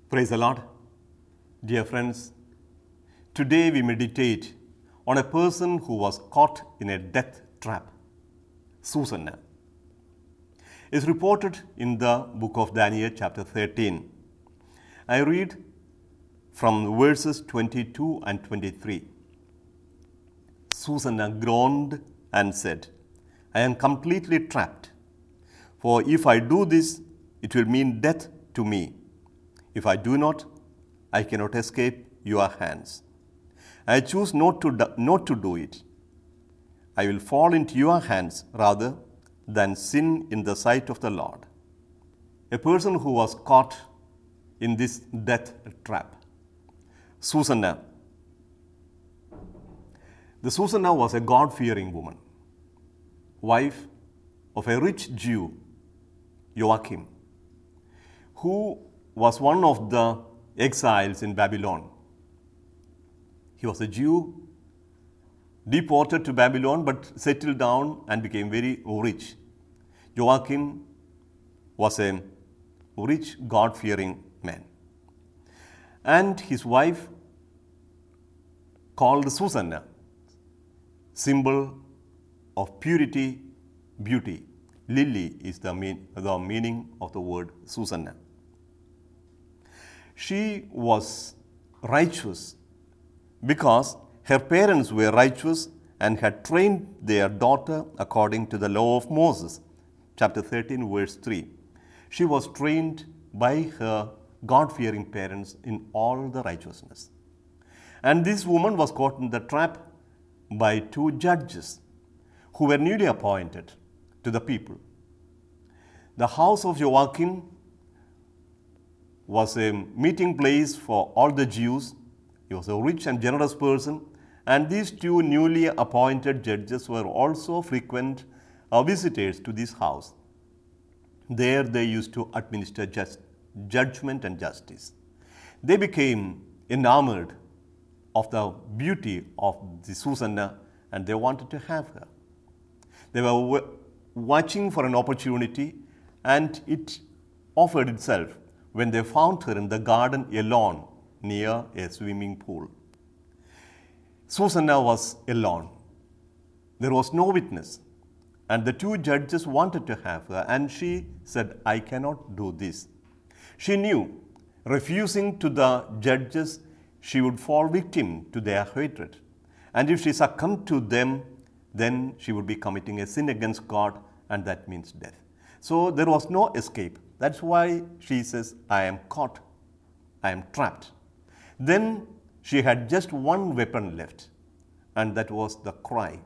Praise the Lord. Dear friends, today we meditate on a person who was caught in a death trap, Susanna. It is reported in the book of Daniel, chapter 13. I read from verses 22 and 23. Susanna groaned and said, I am completely trapped, for if I do this, it will mean death to me. If I do not, I cannot escape your hands. I choose not to do it. I will fall into your hands rather than sin in the sight of the Lord. A person who was caught in this death trap. Susanna. The Susanna was a God-fearing woman, wife of a rich Jew, Joachim, who was one of the exiles in Babylon. He was a Jew, deported to Babylon, but settled down and became very rich. Joachim was a rich, God-fearing man. And his wife, called Susanna, symbol of purity, beauty. Lily is the meaning of the word Susanna. She was righteous because her parents were righteous and had trained their daughter according to the law of Moses. Chapter 13, verse 3. She was trained by her God-fearing parents in all the righteousness. And this woman was caught in the trap by two judges who were newly appointed to the people. The house of Joachim was a meeting place for all the Jews. He was a rich and generous person, and these two newly appointed judges were also frequent visitors to this house. There they used to administer judgment and justice. They became enamored of the beauty of the Susanna, and they wanted to have her. They were watching for an opportunity, and it offered itself when they found her in the garden alone near a swimming pool. Susanna was alone. There was no witness, and the two judges wanted to have her, and she said, I cannot do this. She knew, refusing to the judges, she would fall victim to their hatred. And if she succumbed to them, then she would be committing a sin against God, and that means death. So there was no escape. That's why she says, I am caught, I am trapped. Then she had just one weapon left, and that was the cry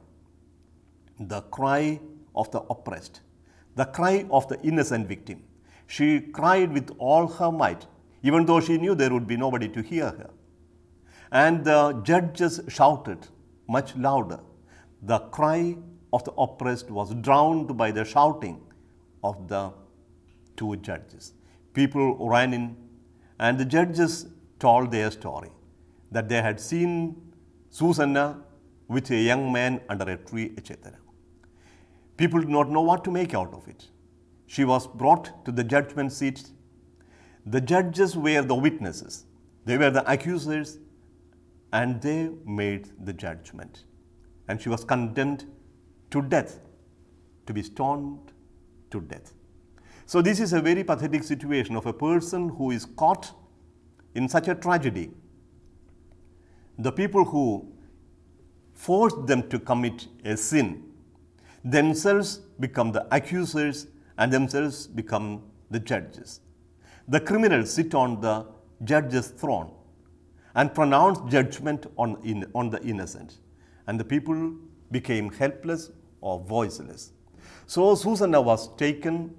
of the oppressed, the cry of the innocent victim. She cried with all her might, even though she knew there would be nobody to hear her. And the judges shouted much louder. The cry of the oppressed was drowned by the shouting of the two judges. People ran in, and the judges told their story, that they had seen Susanna with a young man under a tree, etc. People did not know what to make out of it. She was brought to the judgment seat. The judges were the witnesses. They were the accusers, and they made the judgment. And she was condemned to death, to be stoned to death. So this is a very pathetic situation of a person who is caught in such a tragedy. The people who forced them to commit a sin themselves become the accusers and themselves become the judges. The criminals sit on the judge's throne and pronounce judgment on the innocent. And the people became helpless or voiceless. So Susanna was taken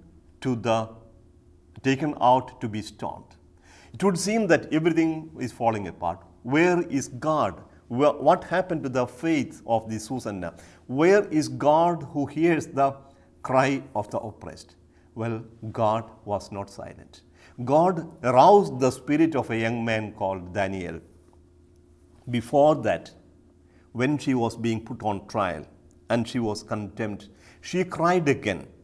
out to be stoned. It would seem that everything is falling apart. Where is God? What happened to the faith of the Susanna? Where is God who hears the cry of the oppressed? Well, God was not silent. God aroused the spirit of a young man called Daniel. Before that, when she was being put on trial and she was condemned, she cried again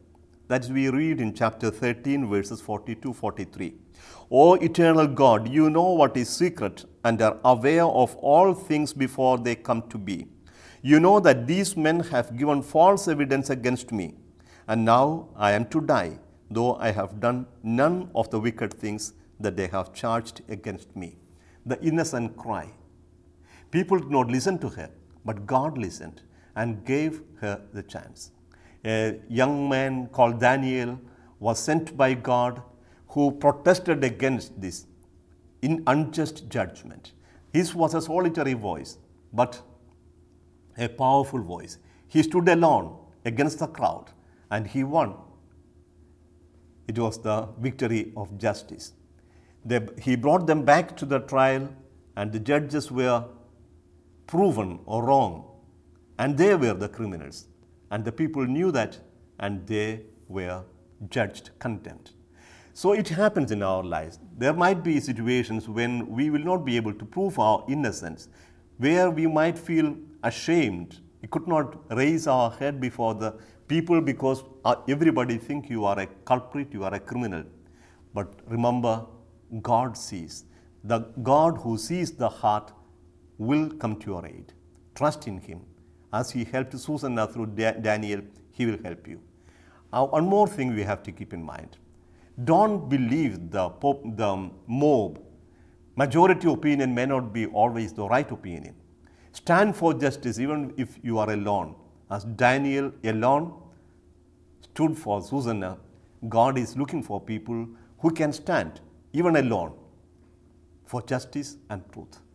That we read in chapter 13, verses 42-43. O eternal God, you know what is secret and are aware of all things before they come to be. You know that these men have given false evidence against me, and now I am to die, though I have done none of the wicked things that they have charged against me. The innocent cry. People did not listen to her, but God listened and gave her the chance. A young man called Daniel was sent by God who protested against this unjust judgment. His was a solitary voice, but a powerful voice. He stood alone against the crowd and he won. It was the victory of justice. He brought them back to the trial, and the judges were proven or wrong, and they were the criminals. And the people knew that, and they were judged condemned. So it happens in our lives. There might be situations when we will not be able to prove our innocence, where we might feel ashamed. We could not raise our head before the people because everybody thinks you are a culprit, you are a criminal. But remember, God sees. The God who sees the heart will come to your aid. Trust in Him. As He helped Susanna through Daniel, He will help you. One more thing we have to keep in mind. Don't believe the mob. Majority opinion may not be always the right opinion. Stand for justice even if you are alone. As Daniel alone stood for Susanna, God is looking for people who can stand even alone for justice and truth.